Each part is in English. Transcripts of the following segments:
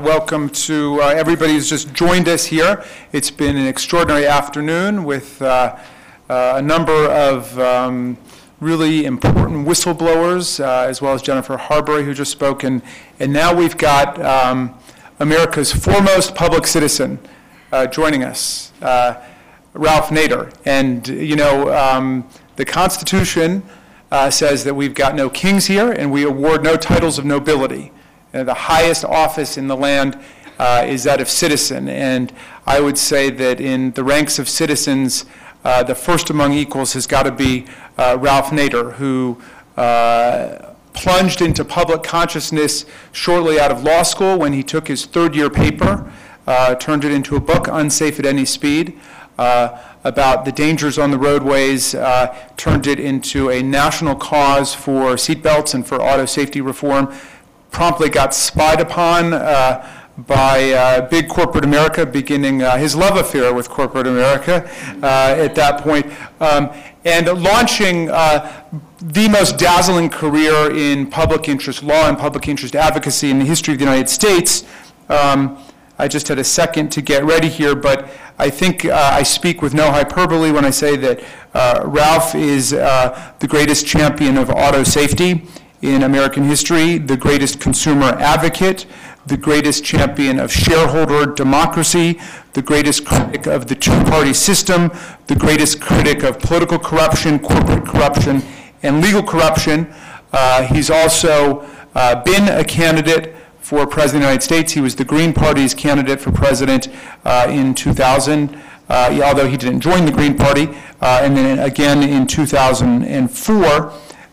welcome to everybody who's just joined us here. It's been an extraordinary afternoon with a number of really important whistleblowers, as well as Jennifer Harbury, who just spoke. And now we've got America's foremost public citizen joining us, Ralph Nader. And, you know, the Constitution says that we've got no kings here, and we award no titles of nobility. The highest office in the land is that of citizen. And I would say that in the ranks of citizens, the first among equals has got to be Ralph Nader, who plunged into public consciousness shortly out of law school when he took his third-year paper, turned it into a book, Unsafe at Any Speed, about the dangers on the roadways, turned it into a national cause for seatbelts and for auto safety reform, promptly got spied upon by big corporate America, beginning his love affair with corporate America at that point, and launching the most dazzling career in public interest law and public interest advocacy in the history of the United States. I just had a second to get ready here, but I think I speak with no hyperbole when I say that Ralph is the greatest champion of auto safety in American history, the greatest consumer advocate, the greatest champion of shareholder democracy, the greatest critic of the two-party system, the greatest critic of political corruption, corporate corruption, and legal corruption. He's also been a candidate for President of the United States. He was the Green Party's candidate for president in 2000, although he didn't join the Green Party, and then again in 2004.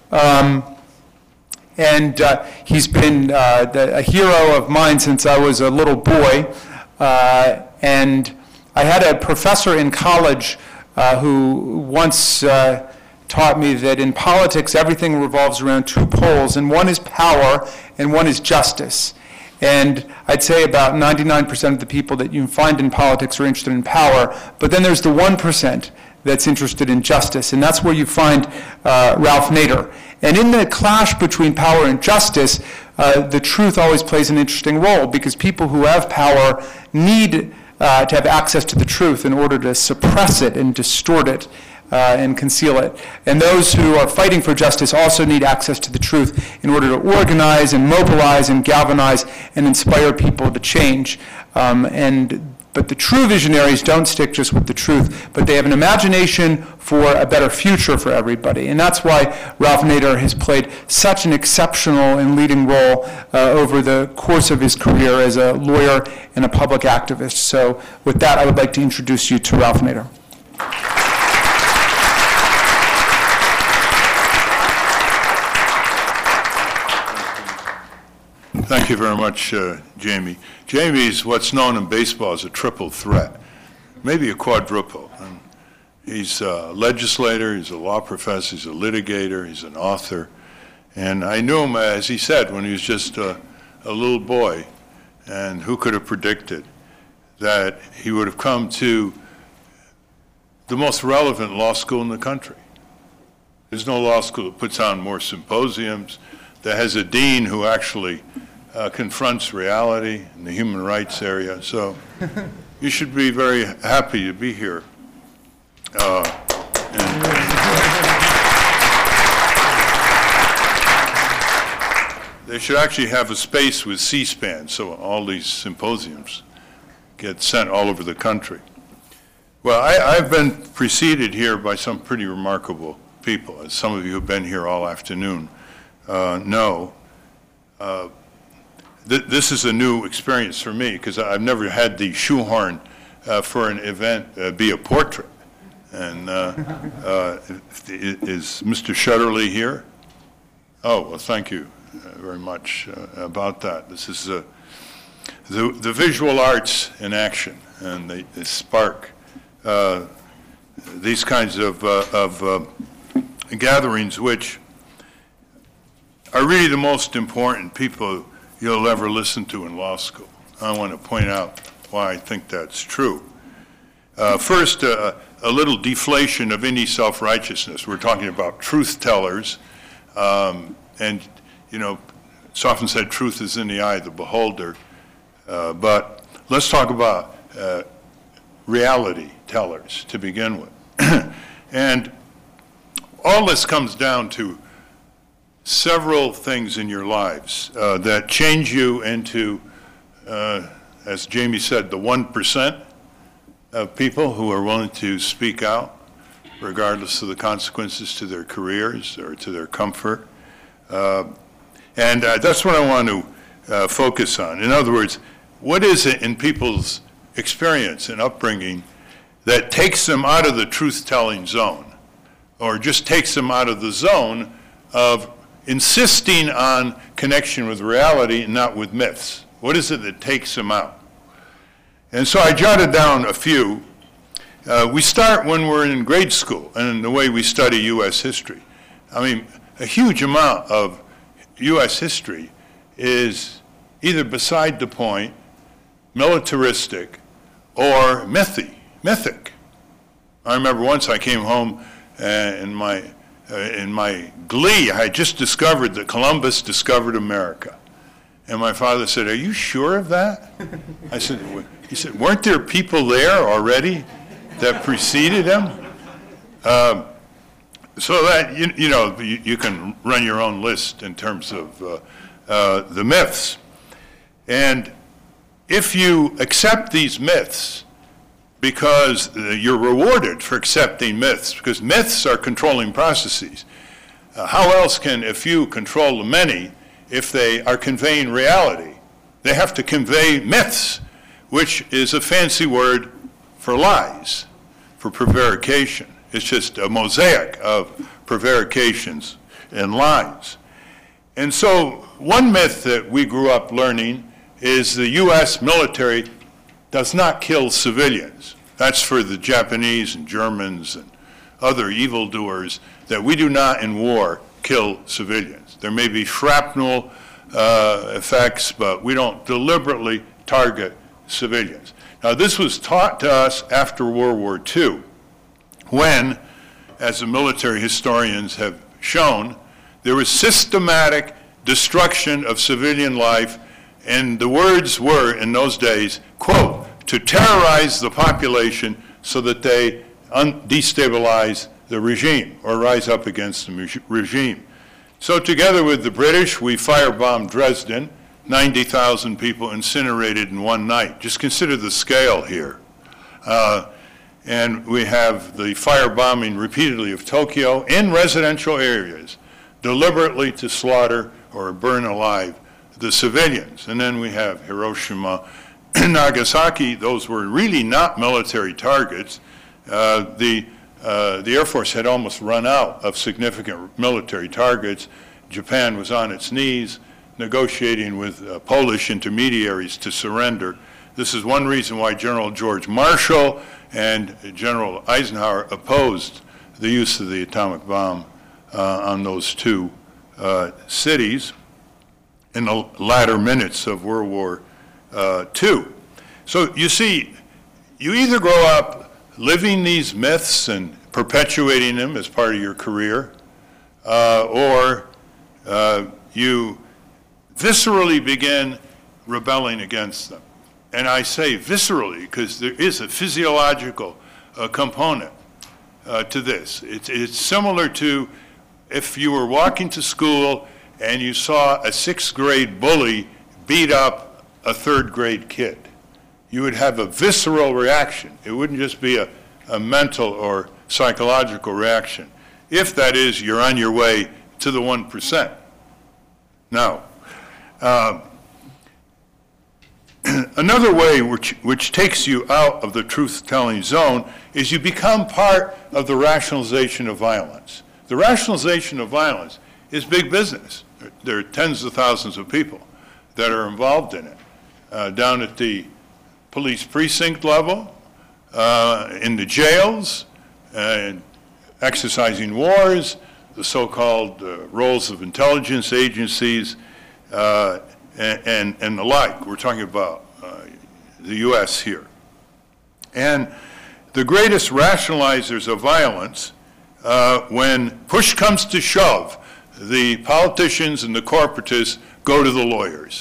And he's been a hero of mine since I was a little boy. And I had a professor in college who once taught me that in politics everything revolves around two poles, and one is power and one is justice. And I'd say about 99% of the people that you find in politics are interested in power, but then there's the 1% that's interested in justice, and that's where you find Ralph Nader. And in the clash between power and justice, the truth always plays an interesting role, because people who have power need to have access to the truth in order to suppress it and distort it and conceal it. And those who are fighting for justice also need access to the truth in order to organize and mobilize and galvanize and inspire people to change. But the true visionaries don't stick just with the truth, but they have an imagination for a better future for everybody. And that's why Ralph Nader has played such an exceptional and leading role over the course of his career as a lawyer and a public activist. So with that, I would like to introduce you to Ralph Nader. Thank you very much, Jamie. Jamie's what's known in baseball as a triple threat, maybe a quadruple. And he's a legislator, he's a law professor, he's a litigator, he's an author. And I knew him, as he said, when he was just a little boy. And who could have predicted that he would have come to the most relevant law school in the country? There's no law school that puts on more symposiums, that has a dean who actually confronts reality in the human rights area. So you should be very happy to be here. They should actually have a space with C-SPAN, so all these symposiums get sent all over the country. Well, I've been preceded here by some pretty remarkable people, as some of you who've been here all afternoon know. This is a new experience for me, because I've never had the shoehorn for an event be a portrait. And is Mr. Shutterly here? Oh, well, thank you very much about that. This is the visual arts in action, and they spark these kinds of gatherings, which are really the most important people you'll ever listen to in law school. I want to point out why I think that's true. First, a little deflation of any self-righteousness. We're talking about truth tellers, and you know, it's often said truth is in the eye of the beholder. But let's talk about reality tellers to begin with. And all this comes down to several things in your lives that change you into, as Jamie said, the 1% of people who are willing to speak out, regardless of the consequences to their careers or to their comfort. And that's what I want to focus on. In other words, what is it in people's experience and upbringing that takes them out of the truth-telling zone, or just takes them out of the zone of insisting on connection with reality and not with myths? What is it that takes them out? And so I jotted down a few. We start when we're in grade school and the way we study U.S. history. I mean, a huge amount of U.S. history is either beside the point, militaristic, or mythic. I remember once I came home in my glee, I had just discovered that Columbus discovered America. And my father said, "Are you sure of that?" I said, he said, "Weren't there people there already that preceded him?" So that, you can run your own list in terms of the myths. And if you accept these myths, because you're rewarded for accepting myths, because myths are controlling processes. How else can a few control the many if they are conveying reality? They have to convey myths, which is a fancy word for lies, for prevarication. It's just a mosaic of prevarications and lies. And so one myth that we grew up learning is the U.S. military does not kill civilians. That's for the Japanese and Germans and other evildoers, that we do not in war kill civilians. There may be shrapnel effects, but we don't deliberately target civilians. Now, this was taught to us after World War II, when, as the military historians have shown, there was systematic destruction of civilian life, and the words were, in those days, quote, to terrorize the population so that they destabilize the regime or rise up against the regime. So together with the British, we firebombed Dresden, 90,000 people incinerated in one night. Just consider the scale here. And we have the firebombing repeatedly of Tokyo in residential areas, deliberately to slaughter or burn alive the civilians. And then we have Hiroshima and Nagasaki. Those were really not military targets. The Air Force had almost run out of significant military targets. Japan was on its knees negotiating with Polish intermediaries to surrender. This is one reason why General George Marshall and General Eisenhower opposed the use of the atomic bomb on those two cities in the latter minutes of World War II. So you see, you either grow up living these myths and perpetuating them as part of your career, or you viscerally begin rebelling against them. And I say viscerally because there is a physiological component to this. It's similar to if you were walking to school and you saw a 6th grade bully beat up a 3rd grade kid. You would have a visceral reaction. It wouldn't just be a mental or psychological reaction, if that is, you're on your way to the 1%. Now, another way which takes you out of the truth-telling zone is you become part of the rationalization of violence. The rationalization of violence is big business. There are tens of thousands of people that are involved in it, down at the police precinct level, in the jails, exercising wars, the so-called roles of intelligence agencies, and the like. We're talking about the U.S. here. And the greatest rationalizers of violence, when push comes to shove, the politicians and the corporatists go to the lawyers.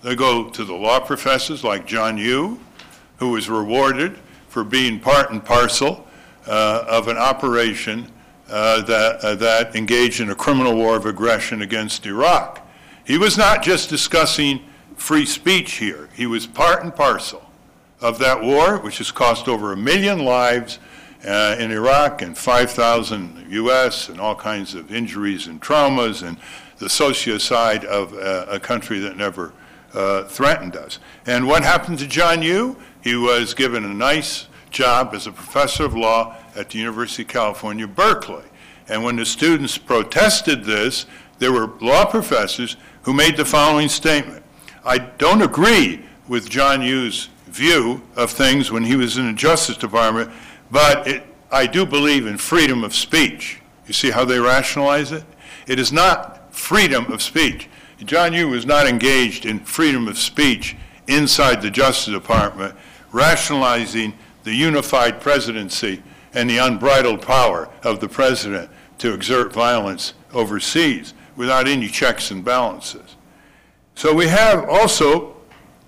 They go to the law professors like John Yoo, who was rewarded for being part and parcel of an operation that engaged in a criminal war of aggression against Iraq. He was not just discussing free speech here. He was part and parcel of that war, which has cost over 1 million lives in Iraq and 5,000 U.S. and all kinds of injuries and traumas and the socio-side of a country that never threatened us. And what happened to John Yoo? He was given a nice job as a professor of law at the University of California, Berkeley. And when the students protested this, there were law professors who made the following statement. I don't agree with John Yoo's view of things when he was in the Justice Department, but I do believe in freedom of speech. You see how they rationalize it? It is not freedom of speech. John Yoo was not engaged in freedom of speech inside the Justice Department, rationalizing the unified presidency and the unbridled power of the president to exert violence overseas without any checks and balances. So we have also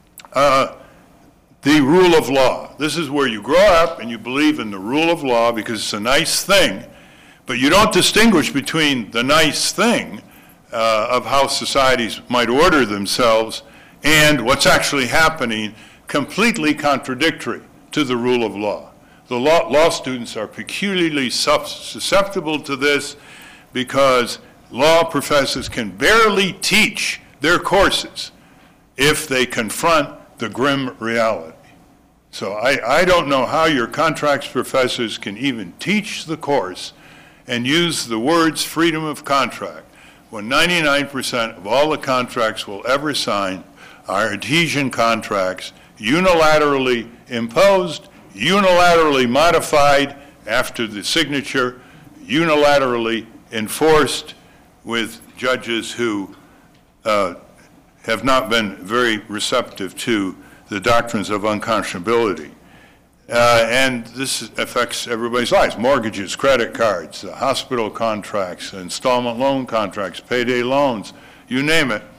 the rule of law. This is where you grow up and you believe in the rule of law because it's a nice thing, but you don't distinguish between the nice thing of how societies might order themselves and what's actually happening, completely contradictory to the rule of law. The law students are peculiarly susceptible to this because law professors can barely teach their courses if they confront the grim reality. So I don't know how your contracts professors can even teach the course and use the words freedom of contract when 99% of all the contracts we'll ever sign are adhesion contracts, unilaterally imposed, unilaterally modified after the signature, unilaterally enforced with judges who have not been very receptive to the doctrines of unconscionability. And this affects everybody's lives. Mortgages, credit cards, hospital contracts, installment loan contracts, payday loans, you name it.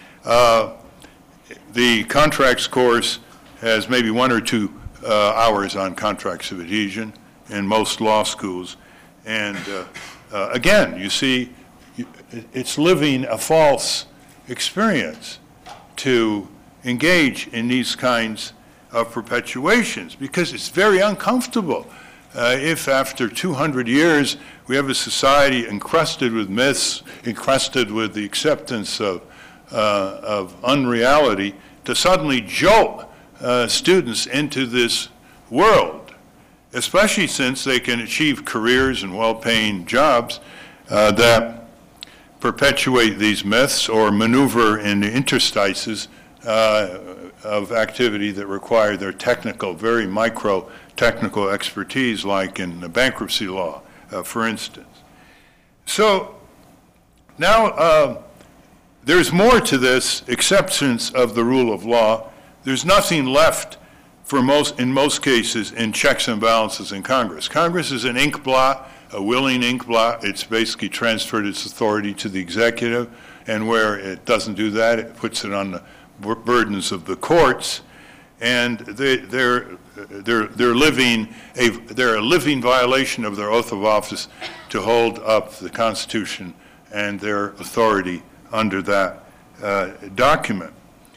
The contracts course has maybe 1 or 2 hours on contracts of adhesion in most law schools. And again, you see, it's living a false experience to engage in these kinds of perpetuations because it's very uncomfortable. If after 200 years we have a society encrusted with myths, encrusted with the acceptance of unreality, to suddenly jolt students into this world, especially since they can achieve careers and well-paying jobs that perpetuate these myths or maneuver in the interstices of activity that require their technical, very micro-technical expertise, like in the bankruptcy law, for instance. So now there's more to this acceptance of the rule of law. There's nothing left in most cases in checks and balances in Congress. Congress is an ink blot, a willing ink blot. It's basically transferred its authority to the executive, and where it doesn't do that, it puts it on the burdens of the courts, and they're a living violation of their oath of office to hold up the Constitution and their authority under that document.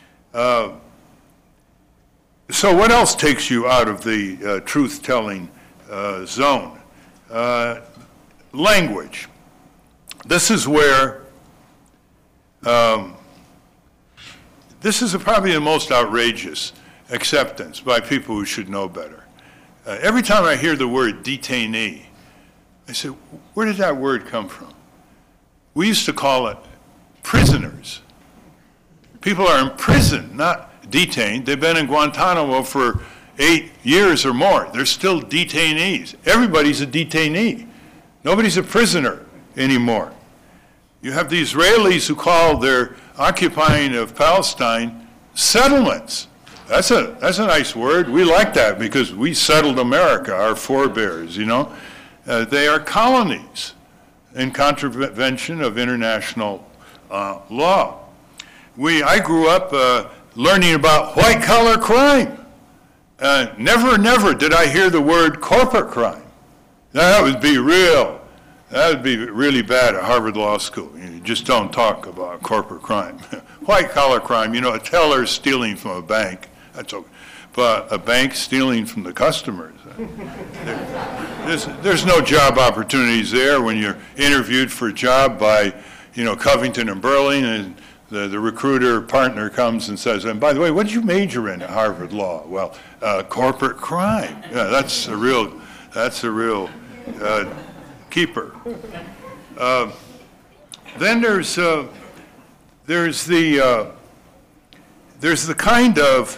So what else takes you out of the truth-telling zone? Language. This is where this is probably the most outrageous acceptance by people who should know better. Every time I hear the word detainee, I say, where did that word come from? We used to call it prisoners. People are in prison, not detained. They've been in Guantanamo for 8 years or more. They're still detainees. Everybody's a detainee. Nobody's a prisoner anymore. You have the Israelis who call their occupying of Palestine settlements. That's a nice word. We like that because we settled America, our forebears, you know. They are colonies in contravention of international law. I grew up learning about white-collar crime. Never did I hear the word corporate crime. That would be really bad at Harvard Law School. You just don't talk about corporate crime. White-collar crime, a teller stealing from a bank, that's okay. But a bank stealing from the customers, there's no job opportunities there when you're interviewed for a job by, Covington and Burling, and the recruiter partner comes and says, and by the way, what did you major in at Harvard Law? Well, corporate crime. Yeah, that's a real keeper. Then there's the kind of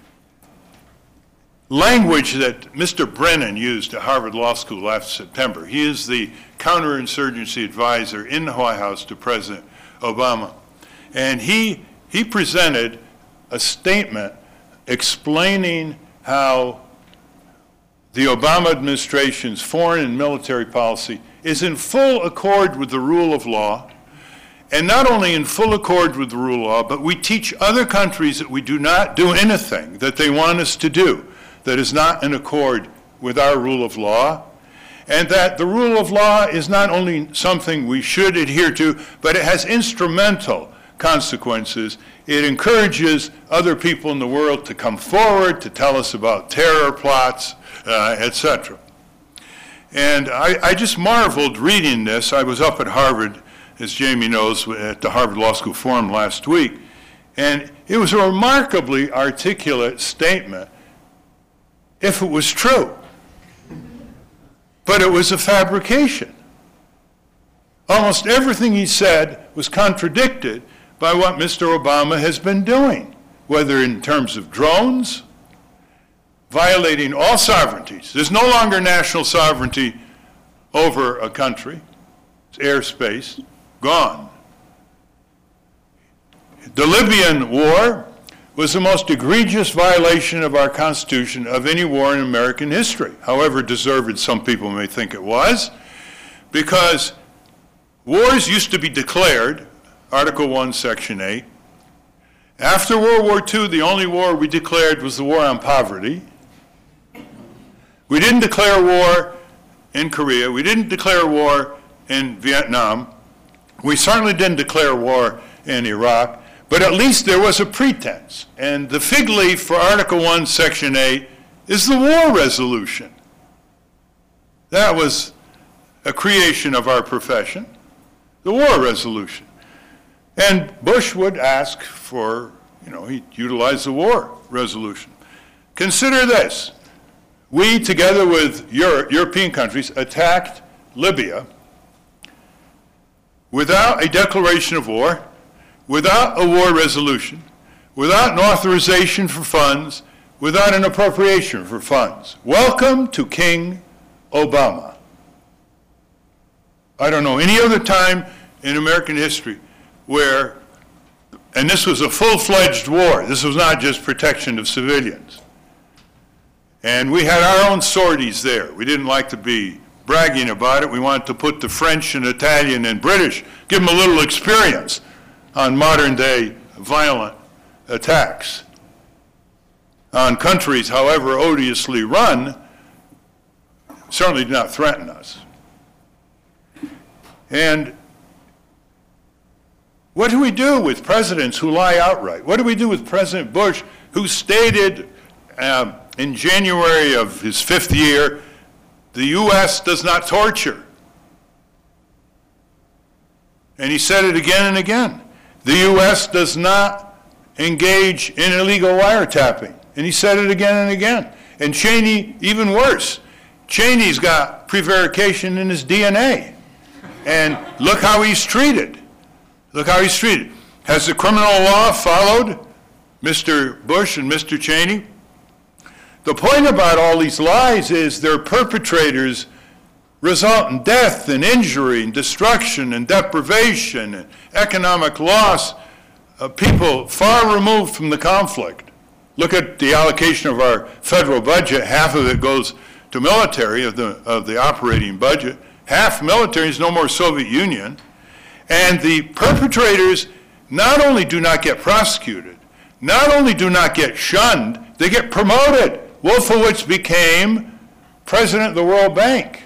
language that Mr. Brennan used at Harvard Law School last September. He is the counterinsurgency advisor in the White House to President Obama. And he presented a statement explaining how the Obama administration's foreign and military policy is in full accord with the rule of law, and not only in full accord with the rule of law, but we teach other countries that we do not do anything that they want us to do that is not in accord with our rule of law, and that the rule of law is not only something we should adhere to, but it has instrumental consequences. It encourages other people in the world to come forward, to tell us about terror plots, etc. And I just marveled reading this. I was up at Harvard, as Jamie knows, at the Harvard Law School Forum last week, and it was a remarkably articulate statement if it was true. But it was a fabrication. Almost everything he said was contradicted by what Mr. Obama has been doing, whether in terms of drones, violating all sovereignties. There's no longer national sovereignty over a country. It's airspace, gone. The Libyan war was the most egregious violation of our Constitution of any war in American history, however deserved some people may think it was, because wars used to be declared, Article 1, Section 8. After World War II, the only war we declared was the war on poverty. We didn't declare war in Korea. We didn't declare war in Vietnam. We certainly didn't declare war in Iraq. But at least there was a pretense. And the fig leaf for Article 1, Section 8 is the war resolution. That was a creation of our profession, the war resolution. And Bush would ask for, he'd utilize the war resolution. Consider this. We, together with European countries, attacked Libya without a declaration of war, without a war resolution, without an authorization for funds, without an appropriation for funds. Welcome to King Obama. I don't know any other time in American history where, and this was a full-fledged war, this was not just protection of civilians. And we had our own sorties there. We didn't like to be bragging about it. We wanted to put the French and Italian and British, give them a little experience on modern-day violent attacks on countries, however odiously run, certainly do not threaten us. And what do we do with presidents who lie outright? What do we do with President Bush, who stated in January of his 5th year, the U.S. does not torture? And he said it again and again. The U.S. does not engage in illegal wiretapping. And he said it again and again. And Cheney, even worse. Cheney's got prevarication in his DNA. And look how he's treated. Look how he's treated. Has the criminal law followed Mr. Bush and Mr. Cheney? The point about all these lies is their perpetrators result in death and injury and destruction and deprivation and economic loss of people far removed from the conflict. Look at the allocation of our federal budget. Half of it goes to military of the operating budget. Half military is no more Soviet Union. And the perpetrators not only do not get prosecuted, not only do not get shunned, they get promoted. Wolfowitz became president of the World Bank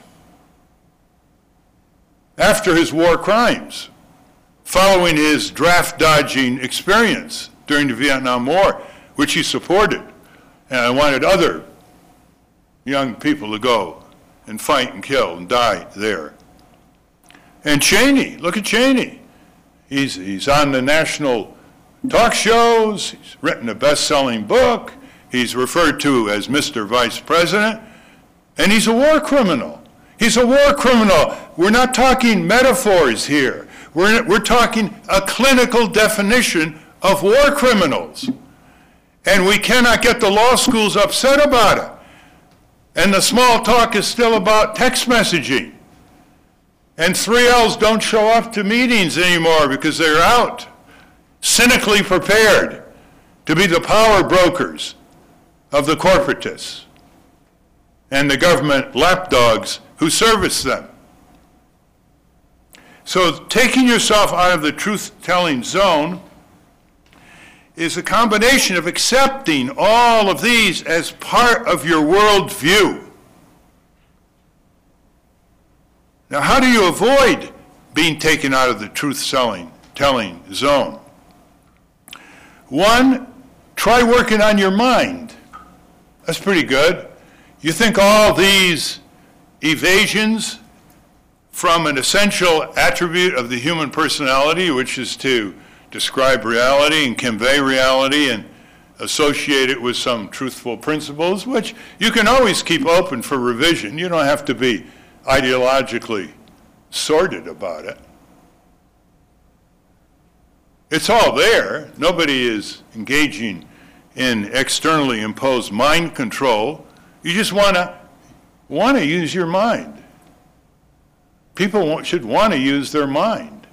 after his war crimes, following his draft-dodging experience during the Vietnam War, which he supported. And I wanted other young people to go and fight and kill and die there. And Cheney, look at Cheney. He's on the national talk shows, he's written a best-selling book, he's referred to as Mr. Vice President, and he's a war criminal. He's a war criminal. We're not talking metaphors here. We're talking a clinical definition of war criminals. And we cannot get the law schools upset about it. And the small talk is still about text messaging. And 3Ls don't show up to meetings anymore because they're out, cynically prepared to be the power brokers of the corporatists and the government lapdogs who service them. So taking yourself out of the truth-telling zone is a combination of accepting all of these as part of your worldview. Now, how do you avoid being taken out of the truth-telling zone? One, try working on your mind. That's pretty good. You think all these evasions from an essential attribute of the human personality, which is to describe reality and convey reality and associate it with some truthful principles, which you can always keep open for revision. You don't have to be ideologically sordid about it. It's all there. Nobody is engaging in externally imposed mind control. You just want to use your mind. People should want to use their mind.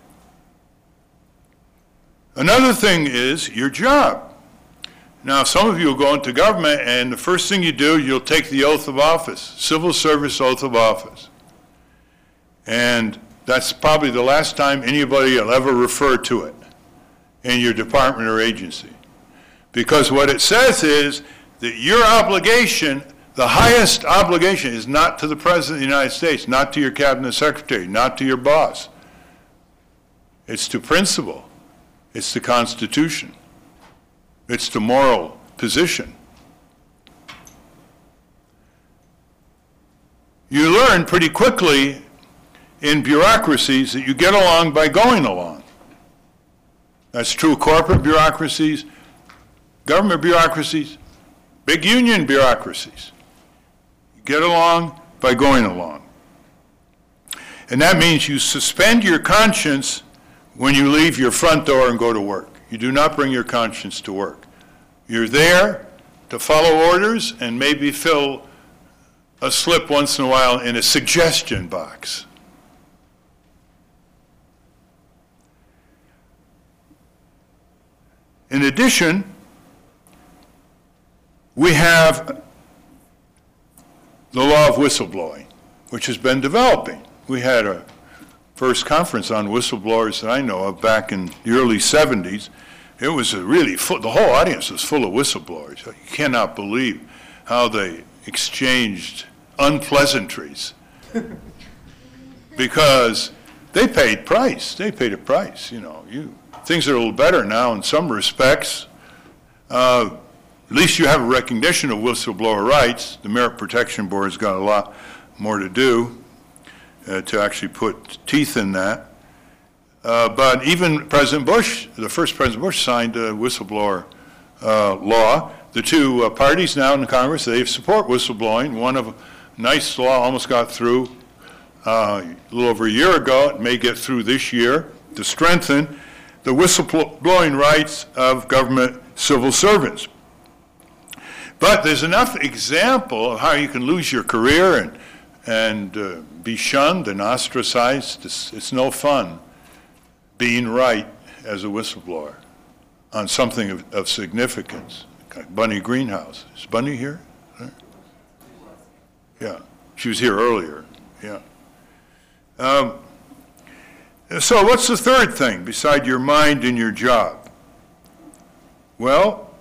Another thing is your job. Now, some of you will go into government, and the first thing you do, you'll take the oath of office, civil service oath of office. And that's probably the last time anybody will ever refer to it in your department or agency. Because what it says is that your obligation, the highest obligation, is not to the President of the United States, not to your cabinet secretary, not to your boss. It's to principle. It's the Constitution. It's the moral position. You learn pretty quickly in bureaucracies that you get along by going along. That's true of corporate bureaucracies, government bureaucracies, big union bureaucracies. You get along by going along. And that means you suspend your conscience when you leave your front door and go to work. You do not bring your conscience to work. You're there to follow orders and maybe fill a slip once in a while in a suggestion box. In addition, we have the law of whistleblowing, which has been developing. We had a first conference on whistleblowers that I know of back in the early 70s. It was really full, the whole audience was full of whistleblowers. You cannot believe how they exchanged unpleasantries because they paid price. They paid a price, you know. Things are a little better now in some respects. At least you have a recognition of whistleblower rights. The Merit Protection Board has got a lot more to do to actually put teeth in that. But even President Bush, the first President Bush, signed a whistleblower law. The two parties now in the Congress, they support whistleblowing. One of a nice law almost got through a little over a year ago. It may get through this year to strengthen the whistleblowing rights of government civil servants. But there's enough example of how you can lose your career and be shunned and ostracized. It's no fun being right as a whistleblower on something of significance. Bunny Greenhouse. Is Bunny here? Yeah, she was here earlier, yeah. So what's the third thing beside your mind and your job? Well,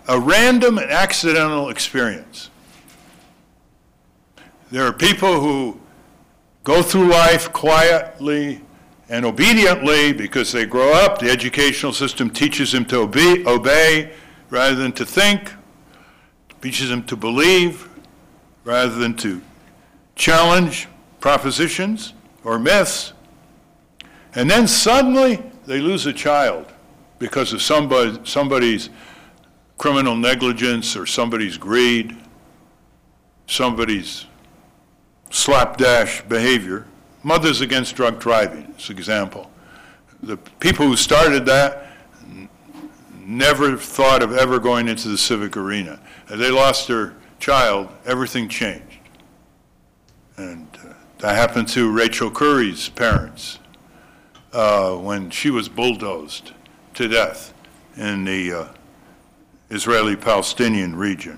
a random and accidental experience. There are people who go through life quietly and obediently because they grow up. The educational system teaches them to obey rather than to think, teaches them to believe rather than to challenge propositions or myths. And then suddenly they lose a child because of somebody's criminal negligence or somebody's greed, somebody's slapdash behavior. Mothers Against Drunk Driving is an example. The people who started that never thought of ever going into the civic arena. As they lost their child, everything changed. And that happened to Rachel Curry's parents when she was bulldozed to death in the Israeli-Palestinian region.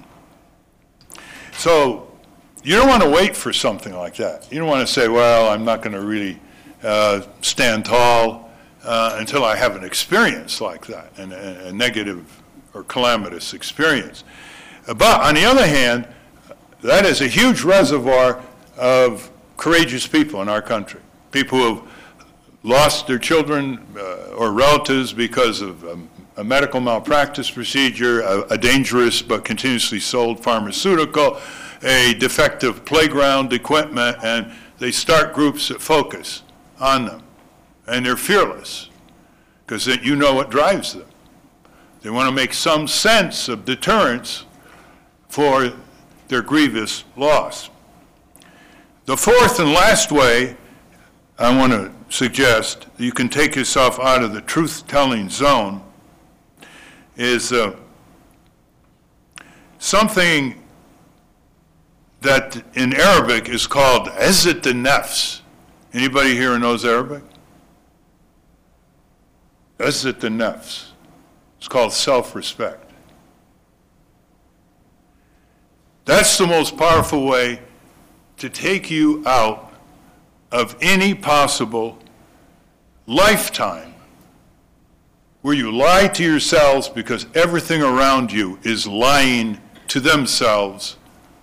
So you don't want to wait for something like that. You don't want to say, well, I'm not going to really stand tall until I have an experience like that, and a negative or calamitous experience. But on the other hand, that is a huge reservoir of courageous people in our country, people who have lost their children or relatives because of a medical malpractice procedure, a dangerous but continuously sold pharmaceutical, a defective playground equipment, and they start groups that focus on them. And they're fearless because you know what drives them. They want to make some sense of deterrence for their grievous loss. The fourth and last way I want to suggest you can take yourself out of the truth-telling zone is something that in Arabic is called izzat an-nafs. Anybody here who knows Arabic? Izzat an-nafs. It's called self-respect. That's the most powerful way to take you out of any possible lifetime where you lie to yourselves because everything around you is lying to themselves,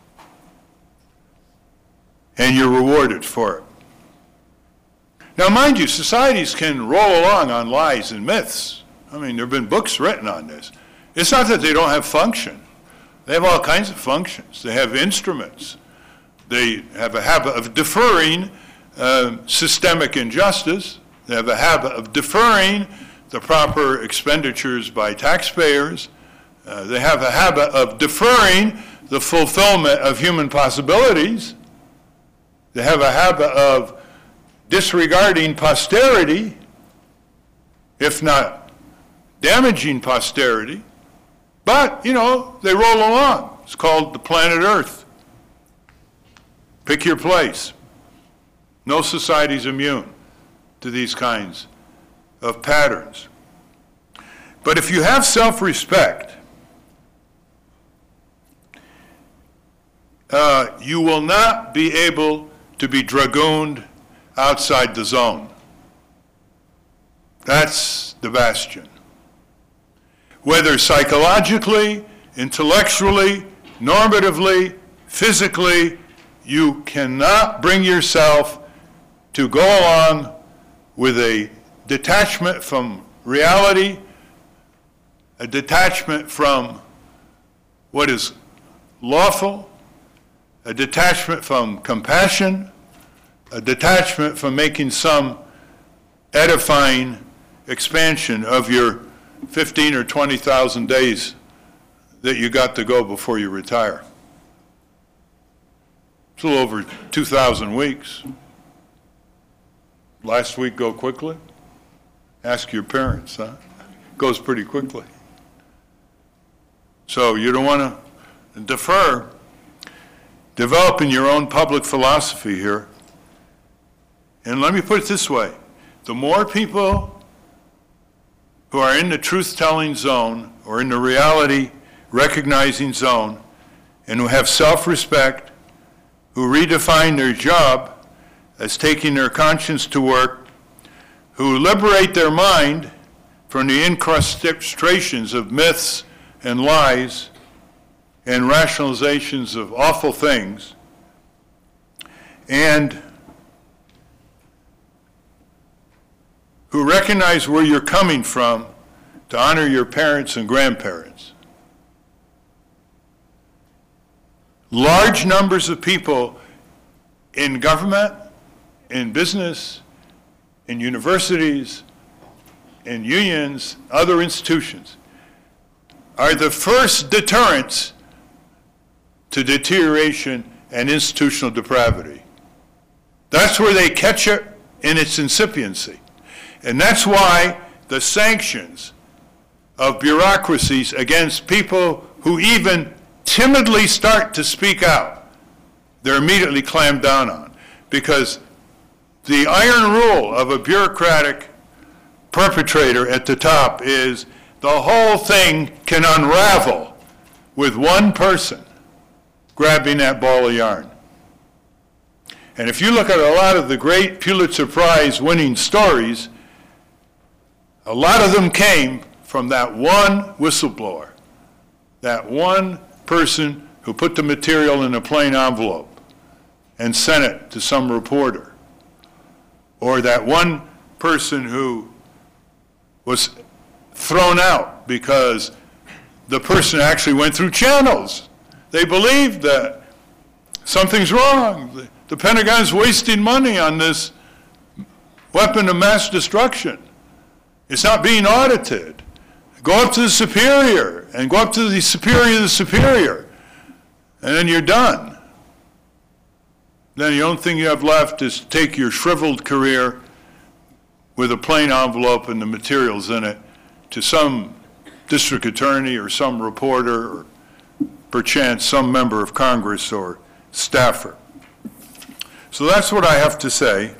and you're rewarded for it. Now, mind you, societies can roll along on lies and myths. I mean, there have been books written on this. It's not that they don't have function. They have all kinds of functions. They have instruments. They have a habit of deferring systemic injustice. They have a habit of deferring the proper expenditures by taxpayers. They have a habit of deferring the fulfillment of human possibilities. They have a habit of disregarding posterity, if not damaging posterity. But, you know, they roll along. It's called the planet Earth. Pick your place. No society's immune to these kinds of patterns. But if you have self-respect, you will not be able to be dragooned outside the zone. That's the bastion. Whether psychologically, intellectually, normatively, physically, you cannot bring yourself to go along with a detachment from reality, a detachment from what is lawful, a detachment from compassion, a detachment from making some edifying expansion of your 15 or 20,000 days that you got to go before you retire. It's a little over 2,000 weeks. Last week go quickly? Ask your parents, huh? Goes pretty quickly. So you don't want to defer. Developing your own public philosophy here. And let me put it this way. The more people who are in the truth-telling zone or in the reality-recognizing zone and who have self-respect, who redefine their job as taking their conscience to work, who liberate their mind from the incrustations of myths and lies and rationalizations of awful things, and who recognize where you're coming from to honor your parents and grandparents. Large numbers of people in government, in business, in universities, in unions, other institutions, are the first deterrents to deterioration and institutional depravity. That's where they catch it in its incipiency. And that's why the sanctions of bureaucracies against people who even timidly start to speak out, they're immediately clamped down on. Because the iron rule of a bureaucratic perpetrator at the top is the whole thing can unravel with one person grabbing that ball of yarn. And if you look at a lot of the great Pulitzer Prize winning stories, a lot of them came from that one whistleblower, that one person who put the material in a plain envelope and sent it to some reporter, or that one person who was thrown out because the person actually went through channels. They believed that something's wrong. The Pentagon's wasting money on this weapon of mass destruction. It's not being audited. Go up to the superior, and go up to the superior of the superior, and then you're done. Then the only thing you have left is to take your shriveled career with a plain envelope and the materials in it to some district attorney or some reporter or perchance some member of Congress or staffer. So that's what I have to say.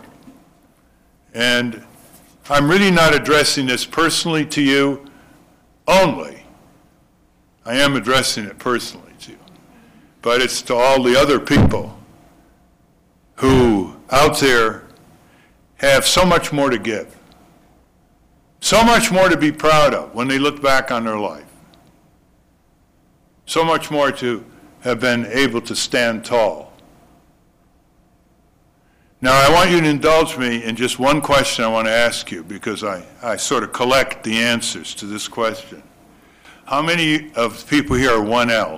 And I'm really not addressing this personally to you only. I am addressing it personally to you. But it's to all the other people who out there have so much more to give, so much more to be proud of when they look back on their life, so much more to have been able to stand tall. Now, I want you to indulge me in just one question I want to ask you, because I sort of collect the answers to this question. How many of the people here are 1L?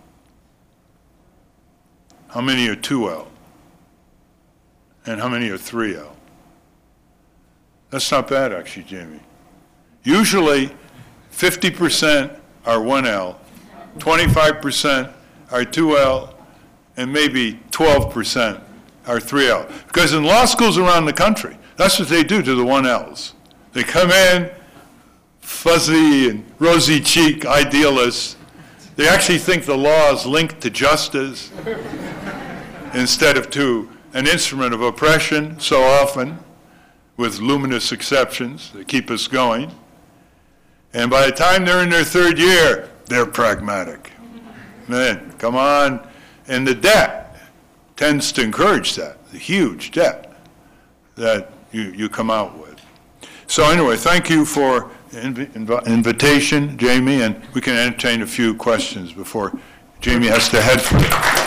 How many are 2L? And how many are 3L? That's not bad, actually, Jamie. Usually, 50% are 1L, 25% are 2L, and maybe 12% are 3L. Because in law schools around the country, that's what they do to the 1Ls. They come in, fuzzy and rosy-cheeked idealists. They actually think the law is linked to justice instead of to an instrument of oppression so often, with luminous exceptions that keep us going. And by the time they're in their third year, they're pragmatic. Man, come on. And the debt tends to encourage that, the huge debt that you come out with. So anyway, thank you for invitation, Jamie, and we can entertain a few questions before Jamie has to head for it.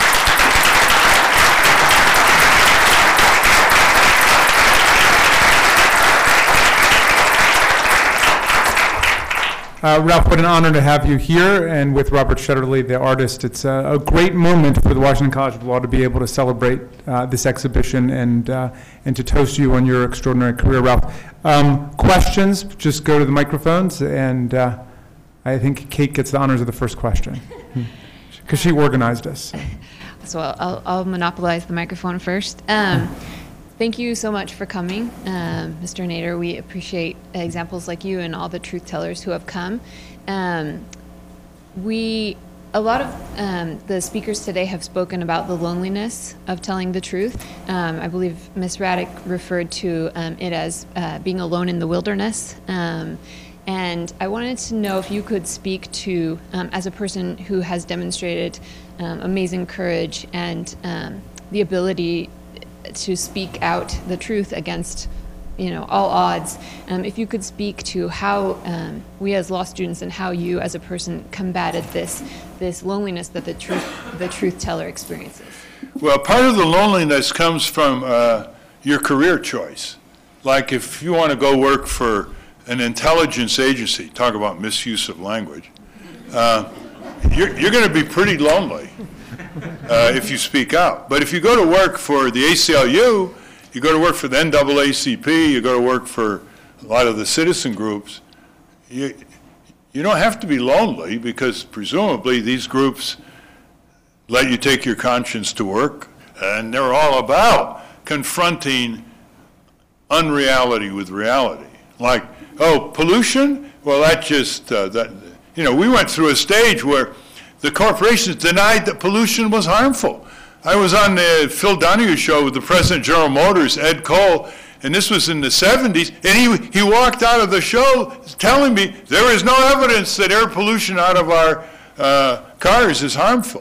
Ralph, what an honor to have you here, and with Robert Shetterly, the artist. It's a great moment for the Washington College of Law to be able to celebrate this exhibition and to toast you on your extraordinary career, Ralph. Questions, just go to the microphones, and I think Kate gets the honors of the first question, because she organized us. So I'll monopolize the microphone first. Thank you so much for coming, Mr. Nader. We appreciate examples like you and all the truth tellers who have come. A lot of the speakers today have spoken about the loneliness of telling the truth. I believe Ms. Raddick referred to it as being alone in the wilderness. And I wanted to know if you could speak to, as a person who has demonstrated amazing courage and the ability to speak out the truth against all odds. If you could speak to how we as law students and how you as a person combated this loneliness that the truth teller experiences. Well, part of the loneliness comes from your career choice. Like if you want to go work for an intelligence agency, talk about misuse of language, you're going to be pretty lonely if you speak out. But if you go to work for the ACLU, you go to work for the NAACP, you go to work for a lot of the citizen groups, you don't have to be lonely because presumably these groups let you take your conscience to work, and they're all about confronting unreality with reality. Like, oh, pollution? Well, that just, we went through a stage where the corporations denied that pollution was harmful. I was on the Phil Donahue show with the president of General Motors, Ed Cole, and this was in the 70s, and he walked out of the show telling me there is no evidence that air pollution out of our cars is harmful.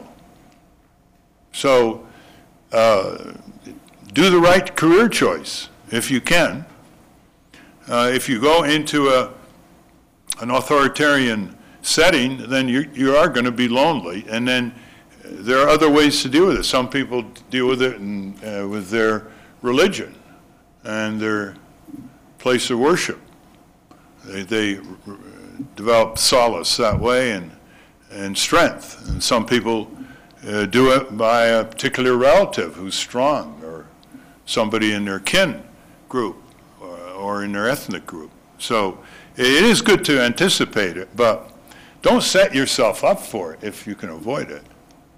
So do the right career choice if you can. If you go into an authoritarian setting, then you are going to be lonely, and then there are other ways to deal with it. Some people deal with it with their religion and their place of worship. They develop solace that way and strength. And some people do it by a particular relative who's strong, or somebody in their kin group or in their ethnic group. So it is good to anticipate it, but don't set yourself up for it if you can avoid it.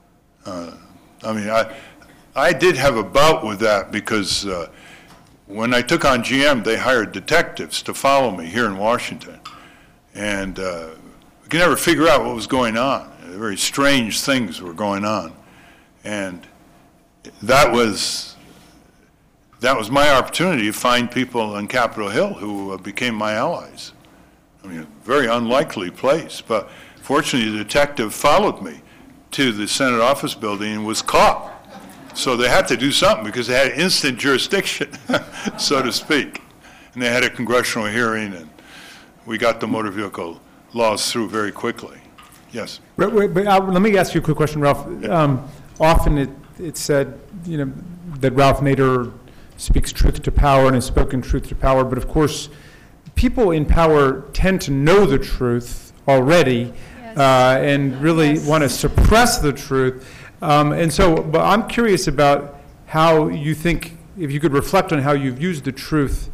I did have a bout with that because when I took on GM, they hired detectives to follow me here in Washington. And we could never figure out what was going on. Very strange things were going on. And that was my opportunity to find people on Capitol Hill who became my allies. I mean, a very unlikely place, but fortunately the detective followed me to the Senate office building and was caught. So they had to do something because they had instant jurisdiction, so to speak. And they had a congressional hearing, and we got the motor vehicle laws through very quickly. Yes? But let me ask you a quick question, Ralph. Often it's said, that Ralph Nader speaks truth to power and has spoken truth to power, but of course, people in power tend to know the truth already, and really want to suppress the truth. But I'm curious about how you think, if you could reflect on how you've used the truth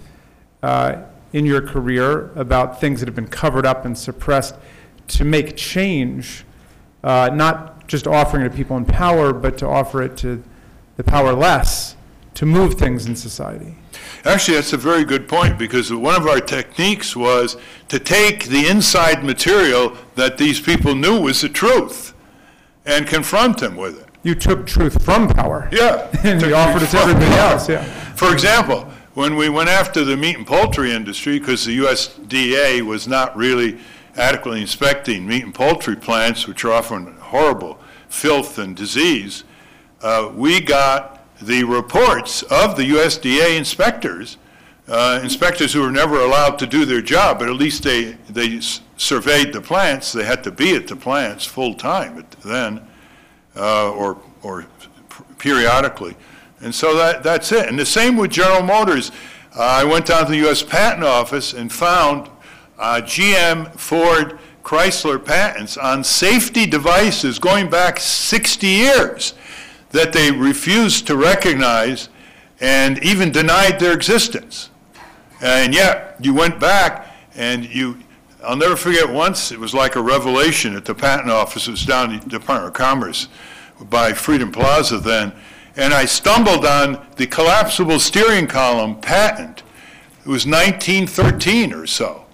in your career about things that have been covered up and suppressed to make change, not just offering it to people in power, but to offer it to the powerless to move things in society. Actually, that's a very good point, because one of our techniques was to take the inside material that these people knew was the truth and confront them with it. You took truth from power. Yeah. And you offered it to everybody else, yeah. For example, when we went after the meat and poultry industry, because the USDA was not really adequately inspecting meat and poultry plants, which are often horrible filth and disease, we got the reports of the USDA inspectors, inspectors who were never allowed to do their job, but at least they surveyed the plants. They had to be at the plants full time then, or periodically. And so that's it. And the same with General Motors. I went down to the U.S. Patent Office and found GM, Ford, Chrysler patents on safety devices going back 60 years that they refused to recognize and even denied their existence. And yet, you went back and I'll never forget once, it was like a revelation at the patent office. It was down in the Department of Commerce by Freedom Plaza then, and I stumbled on the collapsible steering column patent. It was 1913 or so.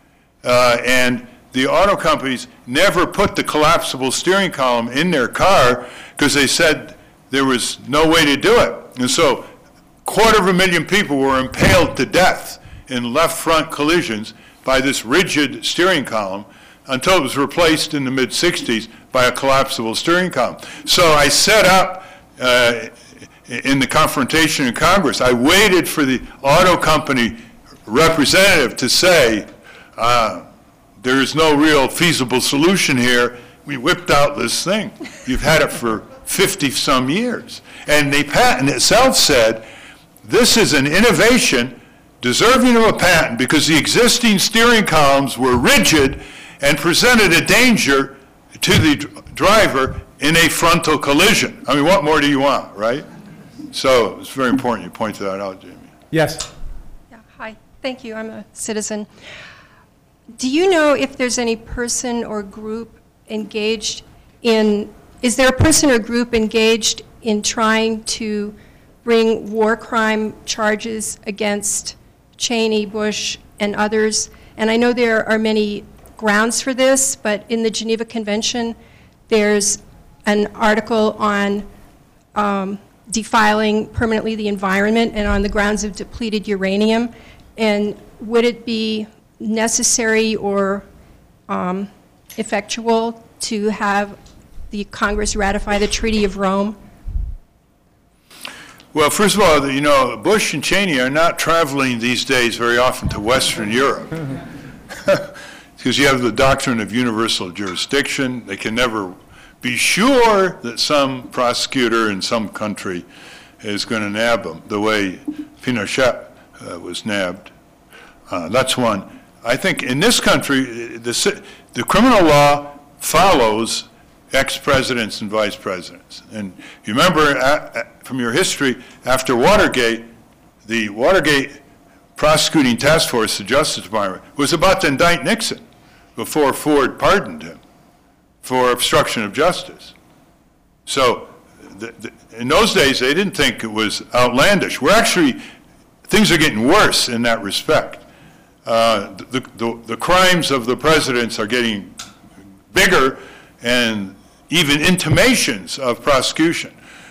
And the auto companies never put the collapsible steering column in their car because they said there was no way to do it. And so 250,000 people were impaled to death in left front collisions by this rigid steering column until it was replaced in the mid-60s by a collapsible steering column. So I set up in the confrontation in Congress, I waited for the auto company representative to say, there is no real feasible solution here. We whipped out this thing. You've had it for 50-some years. And the patent itself said, this is an innovation deserving of a patent because the existing steering columns were rigid and presented a danger to the driver in a frontal collision. I mean, what more do you want, right? So it's very important you point that out, Jamie. Yes. Yeah, hi, thank you, I'm a citizen. Do you know if there's any person or group engaged in, is there a person or group engaged in trying to bring war crime charges against Cheney, Bush, and others? And I know there are many grounds for this, but in the Geneva Convention, there's an article on defiling permanently the environment and on the grounds of depleted uranium. And would it be necessary or effectual to have the Congress ratify the Treaty of Rome? Well, first of all, you know, Bush and Cheney are not traveling these days very often to Western Europe because you have the doctrine of universal jurisdiction. They can never be sure that some prosecutor in some country is going to nab them the way Pinochet was nabbed. That's one. I think in this country, the criminal law follows ex-presidents and vice presidents. And you remember from your history, after Watergate, the Watergate prosecuting task force, the Justice Department, was about to indict Nixon before Ford pardoned him for obstruction of justice. So in those days, they didn't think it was outlandish. Things are getting worse in that respect. The crimes of the presidents are getting bigger, and even intimations of prosecution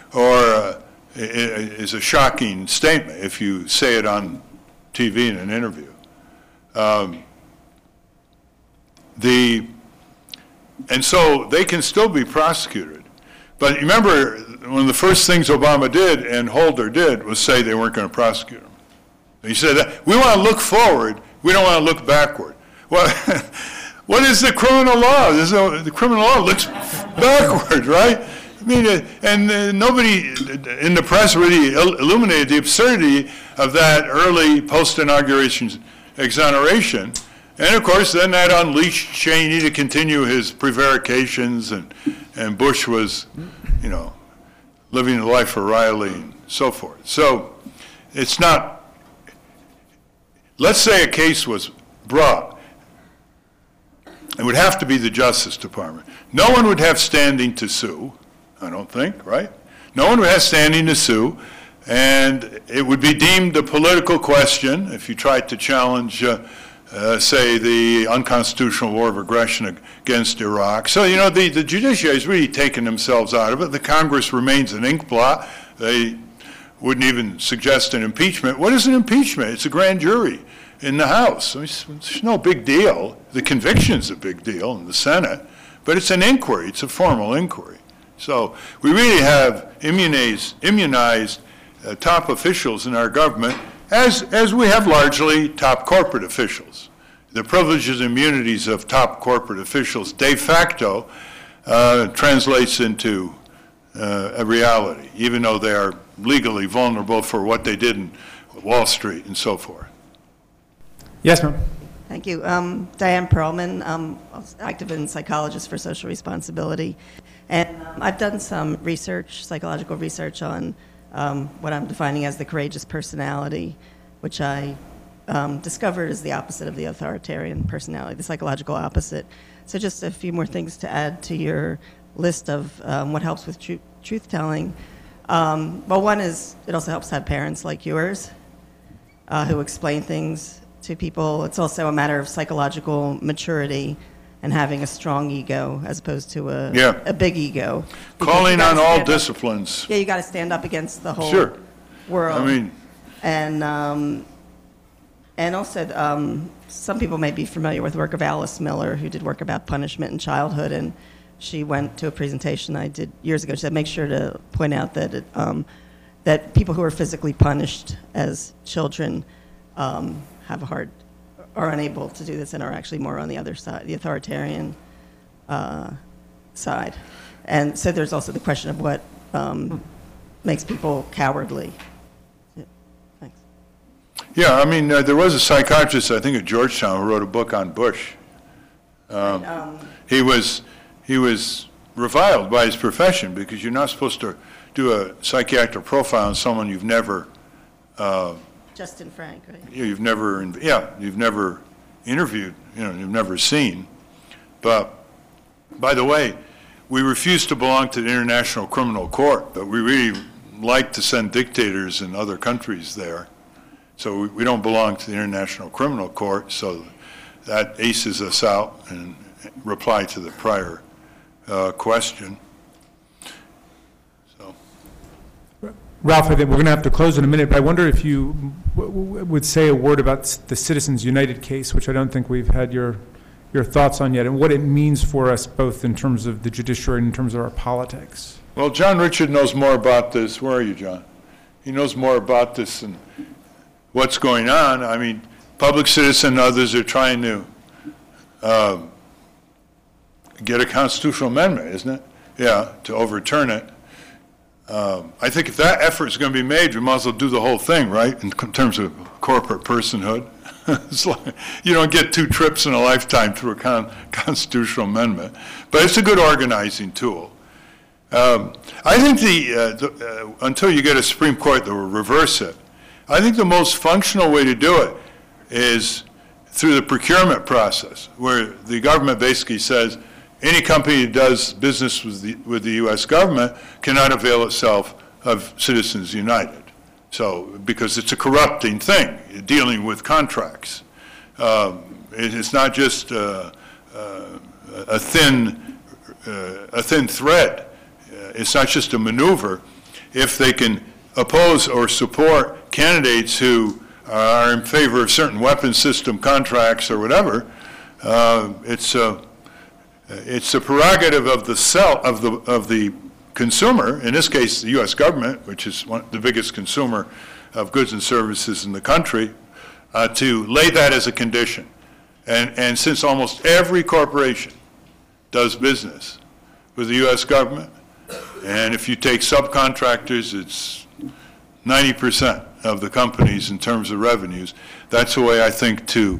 is a shocking statement if you say it on TV in an interview. And so they can still be prosecuted. But remember, one of the first things Obama did and Holder did was say they weren't going to prosecute him. He said that we want to look forward, we don't want to look backward. Well, what is the criminal law? The criminal law looks backward, right? I mean, and nobody in the press really illuminated the absurdity of that early post-inauguration exoneration. And of course, then that unleashed Cheney to continue his prevarications, and Bush was, you know, living the life of Riley and so forth. So it's not, let's say a case was brought. It would have to be the Justice Department. No one would have standing to sue, I don't think, right? No one would have standing to sue, and it would be deemed a political question if you tried to challenge, say, the unconstitutional war of aggression against Iraq. So, you know, the judiciary has really taken themselves out of it. The Congress remains an ink blot. They wouldn't even suggest an impeachment. What is an impeachment? It's a grand jury in the House. I mean, it's no big deal. The conviction's a big deal in the Senate, but it's an inquiry. It's a formal inquiry. So we really have immunized top officials in our government, as we have largely top corporate officials. The privileges and immunities of top corporate officials de facto translates into a reality, even though they are legally vulnerable for what they did in Wall Street and so forth. Yes, ma'am. Thank you. Diane Perlman, active in psychologist for social responsibility. And I've done some research, psychological research on what I'm defining as the courageous personality, which I discovered is the opposite of the authoritarian personality, the psychological opposite. So just a few more things to add to your list of what helps with truth-telling. Well, one is it also helps to have parents like yours who explain things to people. It's also a matter of psychological maturity and having a strong ego as opposed to a big ego. Calling on all disciplines. Yeah, you got to stand up against the whole Sure. world. I mean, and also, some people may be familiar with the work of Alice Miller, who did work about punishment in childhood, and she went to a presentation I did years ago. She said, make sure to point out that that people who are physically punished as children have a hard, are unable to do this and are actually more on the other side, the authoritarian side. And so there's also the question of what makes people cowardly. Yeah, thanks. Yeah, I mean, there was a psychiatrist, I think at Georgetown, who wrote a book on Bush. He was reviled by his profession because you're not supposed to do a psychiatric profile on someone you've never Justin Frank, right? you've never interviewed, you've never seen. But by the way, we refuse to belong to the International Criminal Court, but we really like to send dictators in other countries there. So we don't belong to the International Criminal Court, so that aces us out in reply to the prior question. So, Ralph, I think we're going to have to close in a minute, but I wonder if you would say a word about the Citizens United case, which I don't think we've had your thoughts on yet, and what it means for us both in terms of the judiciary and in terms of our politics. well, John Richard knows more about this. Where are you, John? He knows more about this and what's going on. I mean, Public Citizen and others are trying to get a constitutional amendment, isn't it? Yeah, to overturn it. I think if that effort is going to be made, we might as well do the whole thing, right, in terms of corporate personhood. It's like, you don't get 2 trips in a lifetime through a constitutional amendment. But it's a good organizing tool. I think until you get a Supreme Court that will reverse it, I think the most functional way to do it is through the procurement process, where the government basically says any company that does business with the U.S. government cannot avail itself of Citizens United. So, because it's a corrupting thing, dealing with contracts. It's not just a thin thread. It's not just a maneuver. If they can oppose or support candidates who are in favor of certain weapon system contracts or whatever, it's a prerogative of the consumer, in this case the U.S. government, which is the biggest consumer of goods and services in the country, to lay that as a condition. And since almost every corporation does business with the U.S. government, and if you take subcontractors, it's 90% of the companies in terms of revenues, that's the way I think to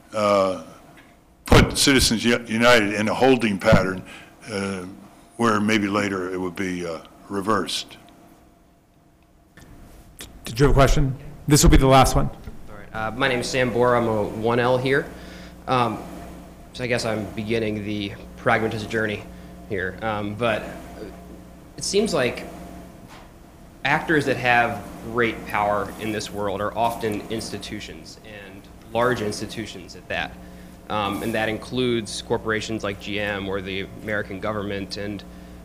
put Citizens United in a holding pattern where maybe later it would be reversed. Did you have a question? This will be the last one. All right. My name is Sam Bohr. I'm a 1L here. So I guess I'm beginning the pragmatist journey here. But it seems like actors that have great power in this world are often institutions, and large institutions at that. And that includes corporations like GM or the American government. And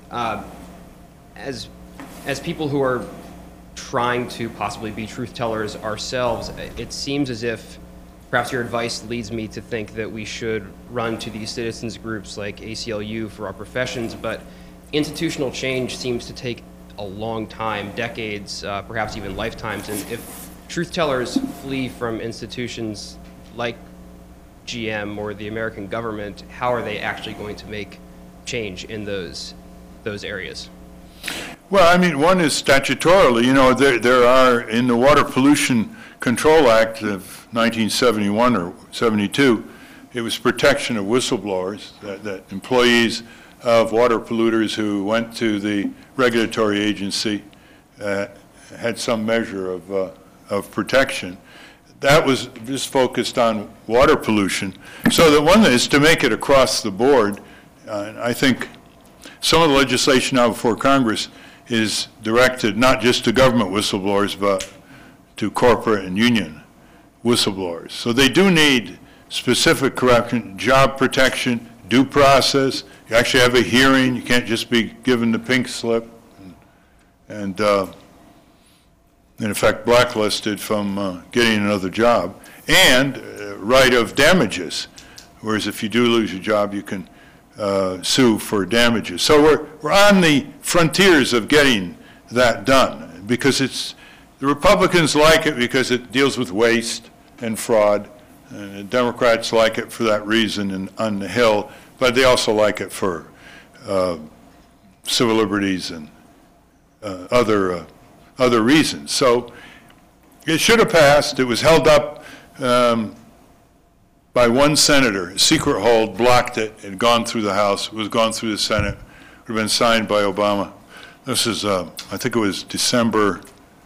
as people who are trying to possibly be truth tellers ourselves, it seems as if perhaps your advice leads me to think that we should run to these citizens groups like ACLU for our professions, but institutional change seems to take a long time, decades, perhaps even lifetimes. And if truth tellers flee from institutions like GM or the American government, how are they actually going to make change in those areas? Well, I mean, one is statutorily. There are, in the Water Pollution Control Act of 1971 or 72, it was protection of whistleblowers, that employees of water polluters who went to the regulatory agency had some measure of protection. That was just focused on water pollution. So the one is to make it across the board. I think some of the legislation now before Congress is directed not just to government whistleblowers, but to corporate and union whistleblowers. So they do need specific correction, job protection, due process. You actually have a hearing. You can't just be given the pink slip and in effect blacklisted from getting another job, and right of damages. Whereas if you do lose your job, you can sue for damages. So we're on the frontiers of getting that done, because the Republicans like it because it deals with waste, and fraud. Democrats like it for that reason on the Hill, but they also like it for civil liberties and other reasons. So it should have passed. It was held up by one senator. A secret hold blocked it. It had gone through the House. It was gone through the Senate. It would have been signed by Obama. This is, I think it was December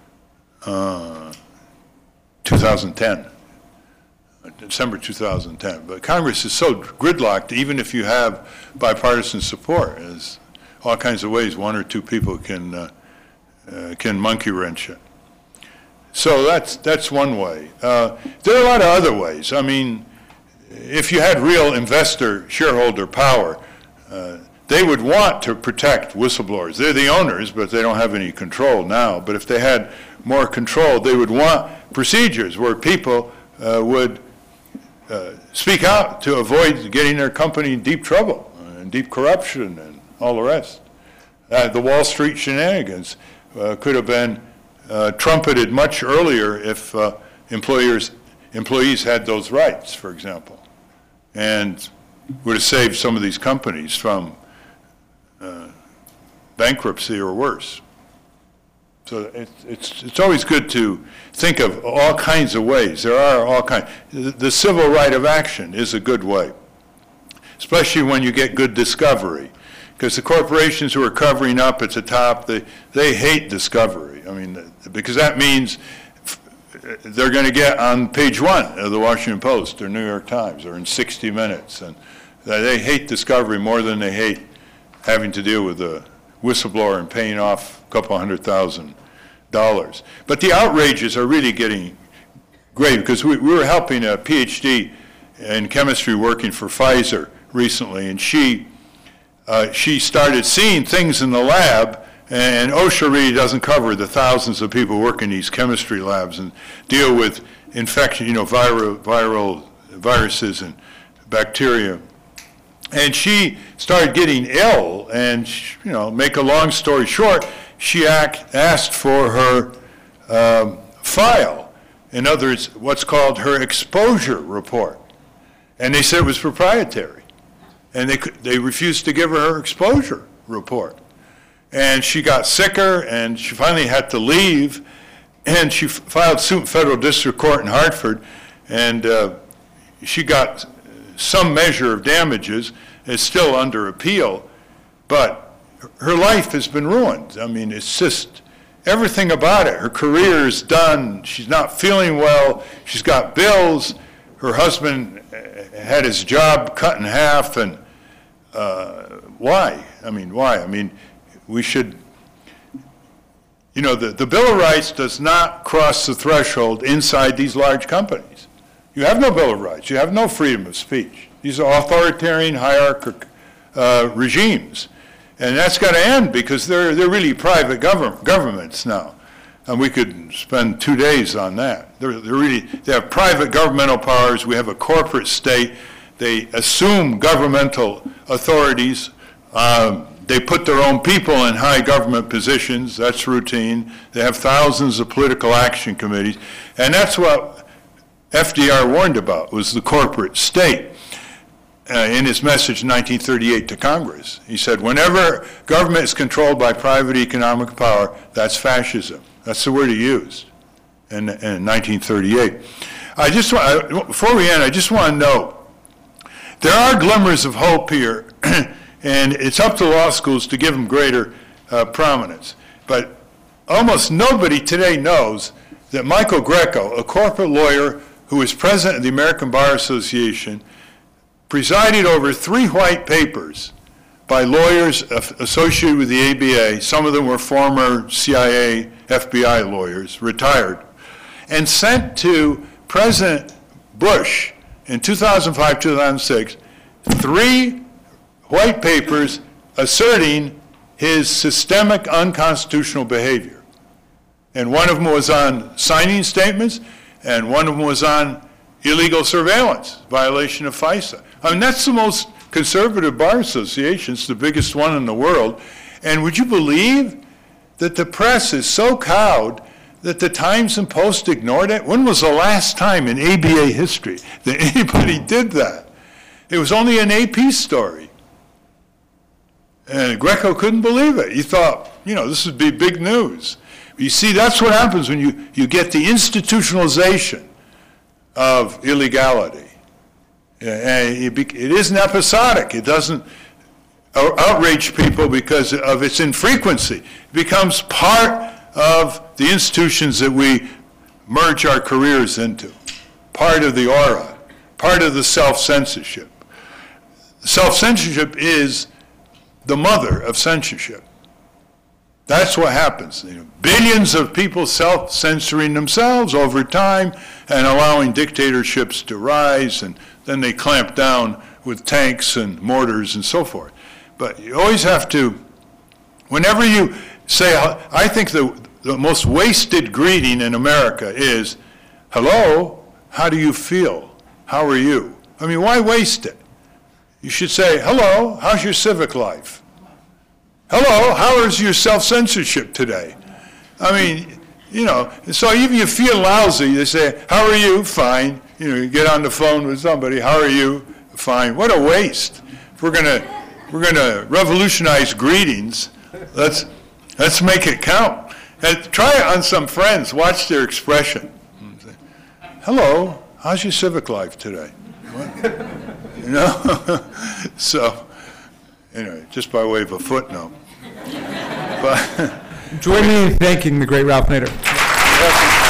2010. December 2010. But Congress is so gridlocked, even if you have bipartisan support, there's all kinds of ways one or two people can monkey wrench it. So that's one way. There are a lot of other ways. I mean, if you had real investor shareholder power, they would want to protect whistleblowers. They're the owners, but they don't have any control now. But if they had more control, they would want procedures where people would speak out to avoid getting their company in deep trouble and deep corruption and all the rest. The Wall Street shenanigans could have been trumpeted much earlier if employees had those rights, for example, and would have saved some of these companies from bankruptcy or worse. So it's always good to think of all kinds of ways. There are all kinds. The civil right of action is a good way, especially when you get good discovery, because the corporations who are covering up at the top, they hate discovery. I mean, because that means they're going to get on page 1 of the Washington Post or New York Times or in 60 Minutes, and they hate discovery more than they hate having to deal with a whistleblower and paying off a couple $100,000. But the outrages are really getting great, because we were helping a PhD in chemistry working for Pfizer recently, and she started seeing things in the lab, and OSHA really doesn't cover the thousands of people working in these chemistry labs and deal with infection, viral viruses and bacteria. And she started getting ill, and make a long story short, she asked for her file. In other words, what's called her exposure report. And they said it was proprietary. And they refused to give her exposure report. And she got sicker, and she finally had to leave, and she filed suit in federal district court in Hartford, and she got some measure of damages. It's still under appeal, but her life has been ruined. I mean, it's just everything about it. Her career is done. She's not feeling well. She's got bills. Her husband had his job cut in half, and why? I mean, why? I mean, we should, the Bill of Rights does not cross the threshold inside these large companies. You have no Bill of Rights. You have no freedom of speech. These are authoritarian, hierarchical regimes. And that's got to end, because they're really private governments now. And we could spend 2 days on that. They have private governmental powers. We have a corporate state. They assume governmental authorities. They put their own people in high government positions. That's routine. They have thousands of political action committees. And that's what FDR warned about, was the corporate state. In his message in 1938 to Congress, he said, whenever government is controlled by private economic power, that's fascism. That's the word he used in 1938. Before we end, I just want to note, there are glimmers of hope here, and it's up to law schools to give them greater prominence. But almost nobody today knows that Michael Greco, a corporate lawyer who is president of the American Bar Association, presided over 3 white papers by lawyers associated with the ABA. Some of them were former CIA, FBI lawyers, retired, and sent to President Bush in 2005, 2006, 3 white papers asserting his systemic unconstitutional behavior. And one of them was on signing statements, and one of them was on illegal surveillance, violation of FISA. I mean, that's the most conservative bar association. It's the biggest one in the world. And would you believe that the press is so cowed that the Times and Post ignored it? When was the last time in ABA history that anybody did that? It was only an AP story. And Greco couldn't believe it. He thought, this would be big news. You see, that's what happens when you get the institutionalization of illegality. It isn't episodic. It doesn't outrage people because of its infrequency. It becomes part of the institutions that we merge our careers into, part of the aura, part of the self-censorship. Self-censorship is the mother of censorship. That's what happens. Billions of people self-censoring themselves over time and allowing dictatorships to rise, and then they clamp down with tanks and mortars and so forth. But you always have to, whenever you say, I think the most wasted greeting in America is, hello, how do you feel? How are you? I mean, why waste it? You should say, hello, how's your civic life? Hello, how is your self-censorship today? I mean, so even if you feel lousy, they say, how are you? Fine. You get on the phone with somebody, how are you? Fine. What a waste. If we're gonna revolutionize greetings, let's make it count. And try it on some friends. Watch their expression. Hello, how's your civic life today? What? So, anyway, just by way of a footnote. But Join me in thanking the great Ralph Nader.